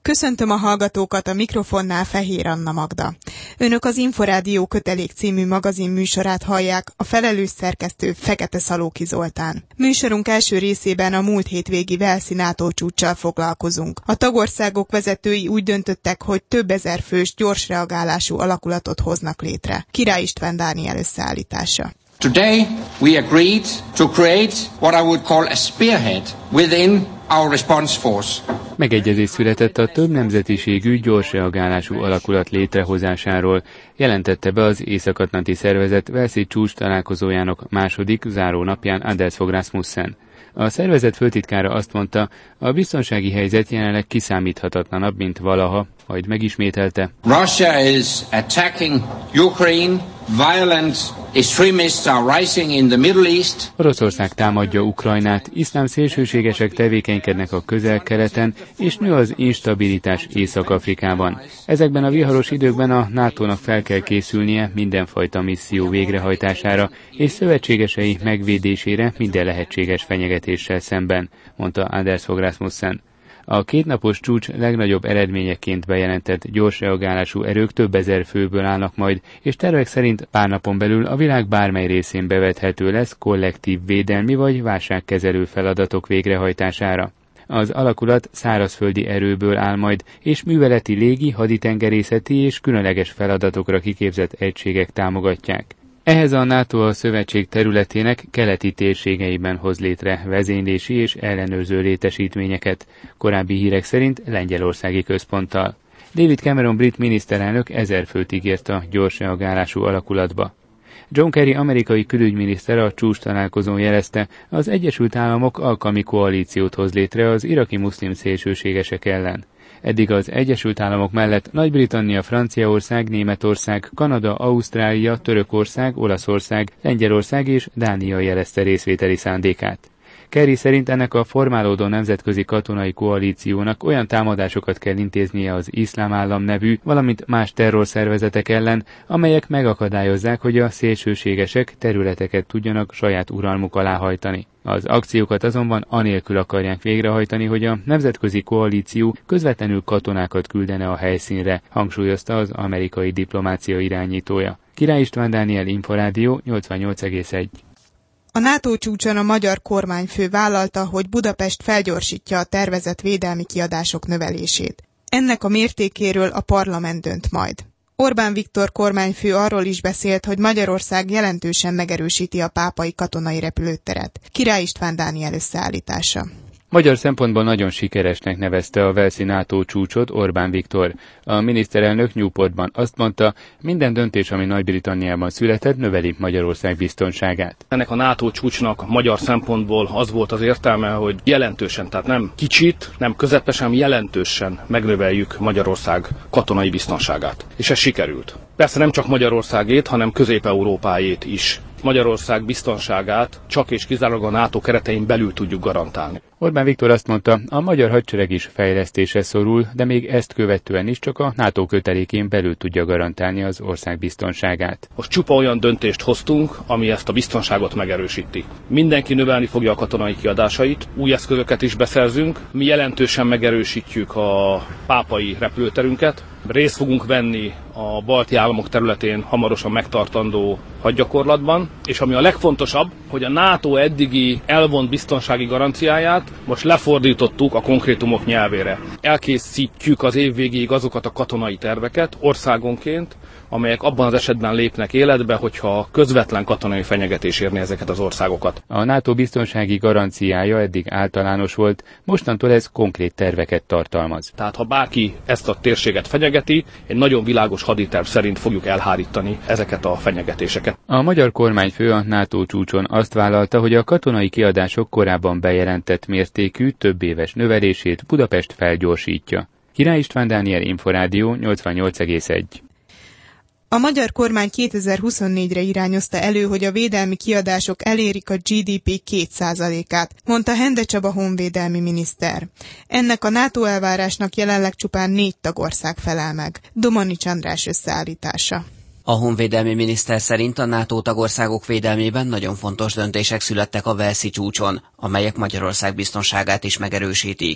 Köszöntöm a hallgatókat, a mikrofonnál Fehér Anna Magda. Önök az Inforádió Kötelék című magazin műsorát hallják, a felelős szerkesztő Fekete Szalóki Zoltán. Műsorunk első részében a múlt hétvégi walesi NATO csúccsal foglalkozunk. A tagországok vezetői úgy döntöttek, hogy több ezer fős gyors reagálású alakulatot hoznak létre. Király István Dániel összeállítása. Today we agreed to create what I would call a spearhead within our response force. Megegyezés született a több nemzetiségű gyors reagálású alakulat létrehozásáról, jelentette be az Észak-Atlanti Szervezet walesi csúcs találkozójának második záró napján Anders Fogh Rasmussen. A szervezet főtitkára azt mondta, a biztonsági helyzet jelenleg kiszámíthatatlanabb, mint valaha, majd megismételte. Russia is attacking Ukraine. Violent extremists are rising in the Middle East. Oroszország támadja Ukrajnát, iszlám szélsőségesek tevékenykednek a Közel-Keleten, és nő az instabilitás Észak-Afrikában. Ezekben a viharos időkben a NATO-nak fel kell készülnie mindenfajta misszió végrehajtására, és szövetségesei megvédésére minden lehetséges fenyegetéssel szemben, mondta Anders Fogh Rasmussen. A kétnapos csúcs legnagyobb eredményeként bejelentett gyors reagálású erők több ezer főből állnak majd, és tervek szerint pár napon belül a világ bármely részén bevethető lesz kollektív védelmi vagy válságkezelő feladatok végrehajtására. Az alakulat szárazföldi erőből áll majd, és műveleti légi, haditengerészeti és különleges feladatokra kiképzett egységek támogatják. Ehhez a NATO a szövetség területének keleti térségeiben hoz létre vezénylési és ellenőrző létesítményeket, korábbi hírek szerint lengyelországi központtal. David Cameron brit miniszterelnök 1000 főt ígért a gyors reagálású alakulatba. John Kerry amerikai külügyminiszter a csúcs találkozón jelezte, az Egyesült Államok alkalmi koalíciót hoz létre az iraki muszlim szélsőségesek ellen. Eddig az Egyesült Államok mellett Nagy-Britannia, Franciaország, Németország, Kanada, Ausztrália, Törökország, Olaszország, Lengyelország és Dánia jelezte részvételi szándékát. Kerry szerint ennek a formálódó nemzetközi katonai koalíciónak olyan támadásokat kell intéznie az Iszlám Állam nevű, valamint más terrorszervezetek ellen, amelyek megakadályozzák, hogy a szélsőségesek területeket tudjanak saját uralmuk alá hajtani. Az akciókat azonban anélkül akarják végrehajtani, hogy a nemzetközi koalíció közvetlenül katonákat küldene a helyszínre, hangsúlyozta az amerikai diplomácia irányítója. Király István Dániel, Inforádió 88,1. A NATO csúcson a magyar kormányfő vállalta, hogy Budapest felgyorsítja a tervezett védelmi kiadások növelését. Ennek a mértékéről a parlament dönt majd. Orbán Viktor kormányfő arról is beszélt, hogy Magyarország jelentősen megerősíti a pápai katonai repülőteret. Király István Dániel összeállítása. Magyar szempontból nagyon sikeresnek nevezte a walesi NATO csúcsot Orbán Viktor. A miniszterelnök Newportban azt mondta, minden döntés, ami Nagy-Britanniában született, növeli Magyarország biztonságát. Ennek a NATO csúcsnak magyar szempontból az volt az értelme, hogy jelentősen, tehát nem kicsit, nem közepesen, jelentősen megnöveljük Magyarország katonai biztonságát. És ez sikerült. Persze nem csak Magyarországét, hanem Közép-Európájét is. Magyarország biztonságát csak és kizárólag a NATO keretein belül tudjuk garantálni. Orbán Viktor azt mondta, a magyar hadsereg is fejlesztésre szorul, de még ezt követően is csak a NATO kötelékén belül tudja garantálni az ország biztonságát. Most csupa olyan döntést hoztunk, ami ezt a biztonságot megerősíti. Mindenki növelni fogja a katonai kiadásait, új eszközöket is beszerzünk, mi jelentősen megerősítjük a pápai repülőterünket, részt fogunk venni a balti államok területén hamarosan megtartandó hadgyakorlatban, és ami a legfontosabb, hogy a NATO eddigi elvont biztonsági garanciáját most lefordítottuk a konkrétumok nyelvére. Elkészítjük az év végéig azokat a katonai terveket országonként, amelyek abban az esetben lépnek életbe, hogyha közvetlen katonai fenyegetés érni ezeket az országokat. A NATO biztonsági garanciája eddig általános volt, mostantól ez konkrét terveket tartalmaz. Tehát ha bárki ezt a térséget fenyegeti, egy nagyon világos haditerv szerint fogjuk elhárítani ezeket a fenyegetéseket. A magyar kormányfő a NATO csúcson azt vállalta, hogy a katonai kiadások korábban bejelentett mértékű többéves növelését Budapest felgyorsítja. Király István Dániel, Inforádió 88,1. A magyar kormány 2024-re irányozta elő, hogy a védelmi kiadások elérik a GDP 2%-át, mondta Hende Csaba honvédelmi miniszter. Ennek a NATO elvárásnak jelenleg csupán 4 tagország felel meg. Domanics András összeállítása. A honvédelmi miniszter szerint a NATO tagországok védelmében nagyon fontos döntések születtek a walesi csúcson, amelyek Magyarország biztonságát is megerősítik.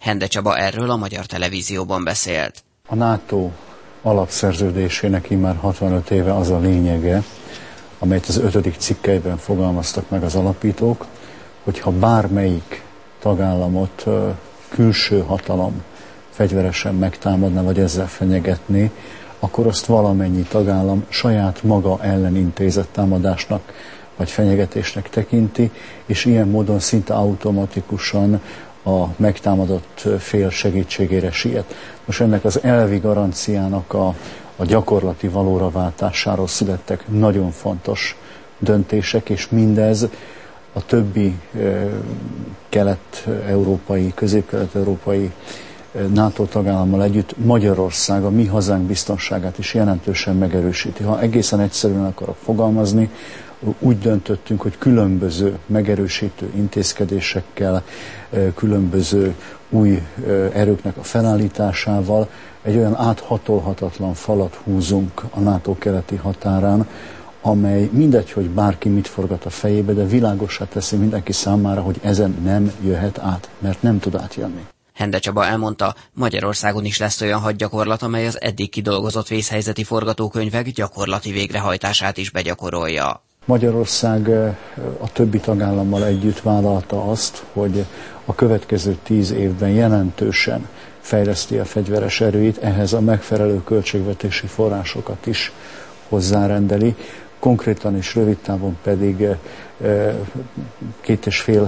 Hende Csaba erről a Magyar Televízióban beszélt. A NATO alapszerződésének immár 65 éve az a lényege, amelyet az 5. cikkelyben fogalmaztak meg az alapítók, hogyha bármelyik tagállamot külső hatalom fegyveresen megtámadna, vagy ezzel fenyegetné, akkor azt valamennyi tagállam saját maga ellen intézett támadásnak vagy fenyegetésnek tekinti, és ilyen módon szinte automatikusan a megtámadott fél segítségére siet. Most ennek az elvi garanciának a gyakorlati valóra váltásáról születtek nagyon fontos döntések, és mindez a többi kelet-európai, közép-kelet-európai NATO tagállammal együtt Magyarország, a mi hazánk biztonságát is jelentősen megerősíti. Ha egészen egyszerűen akarok fogalmazni, úgy döntöttünk, hogy különböző megerősítő intézkedésekkel, különböző új erőknek a felállításával egy olyan áthatolhatatlan falat húzunk a NATO keleti határán, amely mindegy, hogy bárki mit forgat a fejébe, de világossá teszi mindenki számára, hogy ezen nem jöhet át, mert nem tud átjönni. Hende Csaba elmondta, Magyarországon is lesz olyan hadgyakorlat, amely az eddig kidolgozott vészhelyzeti forgatókönyvek gyakorlati végrehajtását is begyakorolja. Magyarország a többi tagállammal együtt vállalta azt, hogy a következő 10 évben jelentősen fejleszti a fegyveres erőit, ehhez a megfelelő költségvetési forrásokat is hozzárendeli. Konkrétan és rövid távon pedig 2,5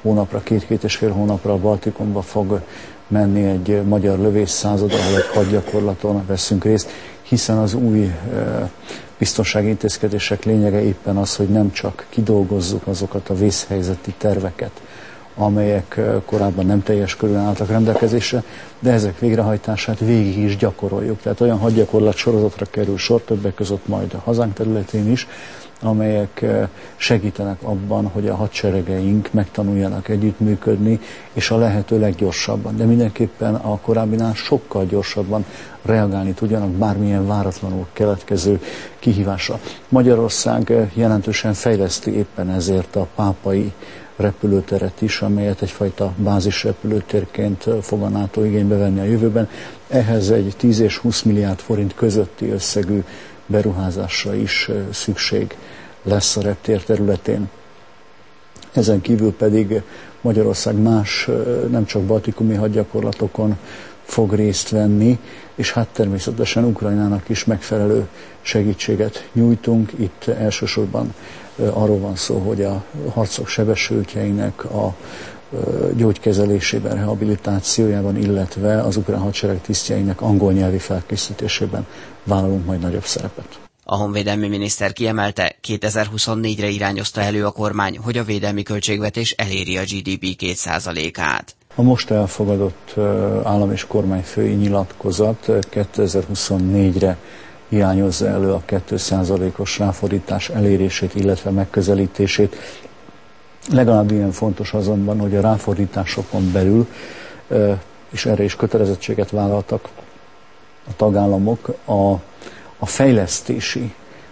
hónapra a Baltikumba fog menni egy magyar lövészszázad, ahol egy hadgyakorlaton veszünk részt, hiszen az új biztonsági intézkedések lényege éppen az, hogy nem csak kidolgozzuk azokat a vészhelyzeti terveket, amelyek korábban nem teljes körülön álltak rendelkezésre, de ezek végrehajtását végig is gyakoroljuk. Tehát olyan hadgyakorlat sorozatra kerül sor, többek között majd a hazánk területén is, amelyek segítenek abban, hogy a hadseregeink megtanuljanak együttműködni, és a lehető leggyorsabban, de mindenképpen a korábbinál sokkal gyorsabban reagálni tudjanak bármilyen váratlanul keletkező kihívásra. Magyarország jelentősen fejleszti éppen ezért a pápai repülőteret is, amelyet egyfajta bázisrepülőtérként fog a NATO igénybe venni a jövőben. Ehhez egy 10 és 20 milliárd forint közötti összegű beruházásra is szükség lesz a reptér területén. Ezen kívül pedig Magyarország más, nem csak baltikumi hadgyakorlatokon fog részt venni, és hát természetesen Ukrajnának is megfelelő segítséget nyújtunk. Itt elsősorban arról van szó, hogy a harcok sebesültjeinek a gyógykezelésében, rehabilitációjában, illetve az ukrán hadsereg tisztjeinek angol nyelvi felkészítésében vállalunk majd nagyobb szerepet. A honvédelmi miniszter kiemelte, 2024-re irányozta elő a kormány, hogy a védelmi költségvetés eléri a GDP 2%-át. A most elfogadott állam- és kormányfői nyilatkozat 2024-re irányozza elő a 2%-os ráfordítás elérését, illetve megközelítését. Legalább ilyen fontos azonban, hogy a ráfordításokon belül, és erre is kötelezettséget vállaltak a tagállamok, a fejlesztési,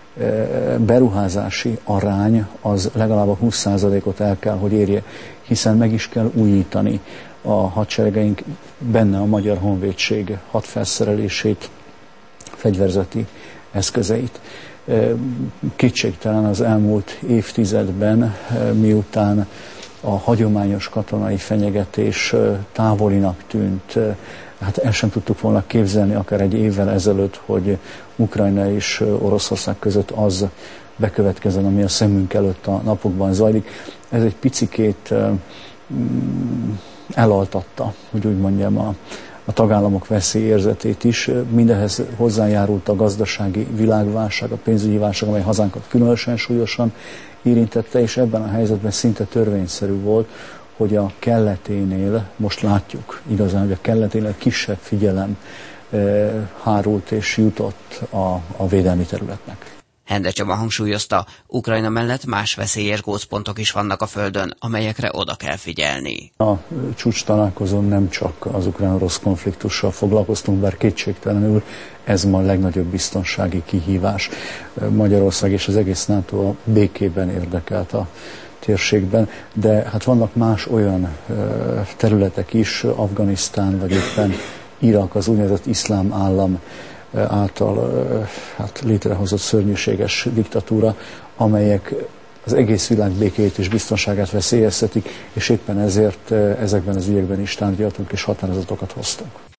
beruházási arány az legalább a 20%-ot el kell, hogy érje, hiszen meg is kell újítani a hadseregeink, benne a Magyar Honvédség hadfelszerelését, fegyverzeti eszközeit. Kétségtelen az elmúlt évtizedben, miután a hagyományos katonai fenyegetés távolinak tűnt, hát el sem tudtuk volna képzelni akár egy évvel ezelőtt, hogy Ukrajna és Oroszország között az bekövetkezzen, ami a szemünk előtt a napokban zajlik. Ez egy picikét elaltatta, hogy úgy mondjam, a tagállamok veszélyérzetét is. Mindehhez hozzájárult a gazdasági világválság, a pénzügyi válság, amely hazánkat különösen súlyosan érintette, és ebben a helyzetben szinte törvényszerű volt, hogy a kelleténél, most látjuk igazán, hogy a kelleténél kisebb figyelem hárult és jutott a védelmi területnek. Hende Csaba hangsúlyozta, Ukrajna mellett más veszélyes gócpontok is vannak a földön, amelyekre oda kell figyelni. A csúcs találkozón nem csak az ukrán-orosz konfliktussal foglalkoztunk, bár kétségtelenül ez ma a legnagyobb biztonsági kihívás. Magyarország és az egész NATO a békében érdekelt a térségben, de hát vannak más olyan területek is, Afganisztán vagy éppen Irak, az úgynevezett iszlám állam által létrehozott szörnyűséges diktatúra, amelyek az egész világ békéjét és biztonságát veszélyeztetik, és éppen ezért ezekben az ügyekben is tárgyaltunk és határozatokat hoztunk.